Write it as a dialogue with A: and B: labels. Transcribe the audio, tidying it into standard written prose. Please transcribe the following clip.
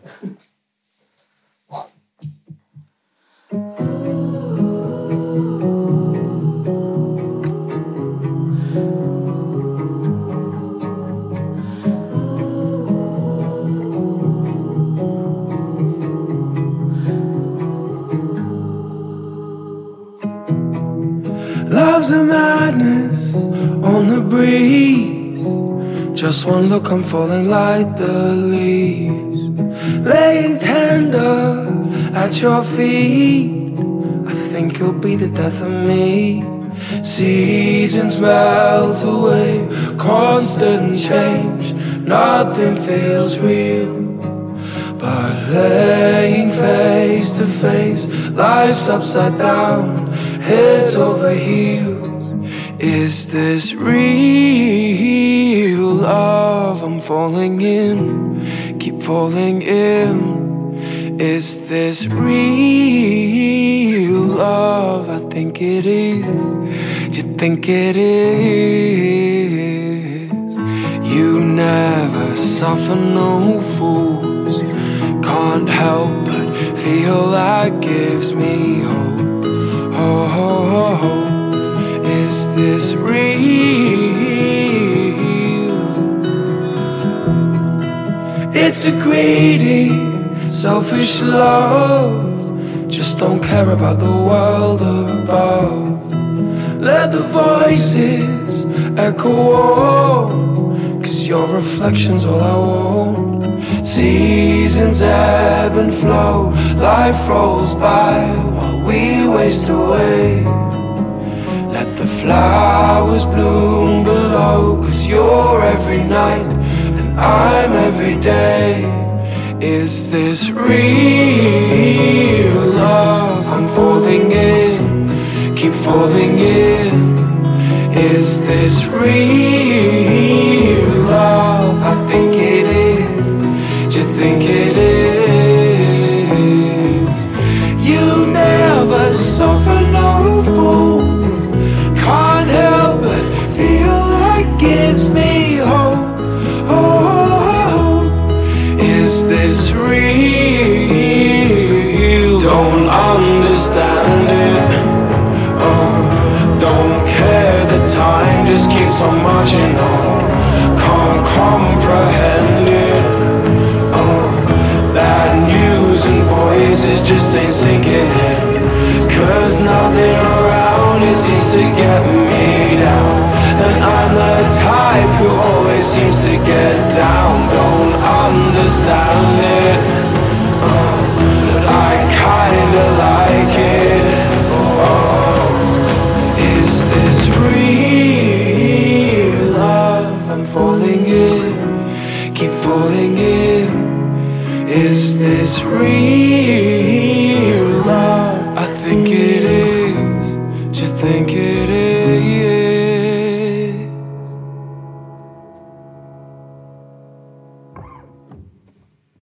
A: Love's a madness on the breeze. Just one look, I'm falling like the leaves. Laying tender at your feet, I think you'll be the death of me. Seasons melt away, constant change, nothing feels real. But laying face to face, life's upside down, heads over heels. Is this real love? I'm falling in, keep falling in. Is this real love? I think it is. Do you think it is? You never suffer, no fools. Can't help but feel that gives me hope. Oh, oh, oh, oh. Is this real? It's a greedy, selfish love. Just don't care about the world above. Let the voices echo on, 'cause your reflection's all I want. Seasons ebb and flow, life rolls by while we waste away. Let the flowers bloom below, 'cause you're every night and I'm every day. Is this real love? I'm falling in, keep falling in. Is this real love? I think it is. Do you think it is? You never suffer, no fools. Can't help but feel like gives me hope. Oh, is this real? Don't understand it. Oh, don't care. The time just keeps on marching on. Can't comprehend it. Oh, bad news and voices just ain't sinking in. 'Cause nothing around it seems to get me down. And I'm the type who always seems to get down. Don't understand it, but I kinda like it. Oh, is this real love? I'm falling in, keep falling in. Is this real love? I think it is. Do you think it is?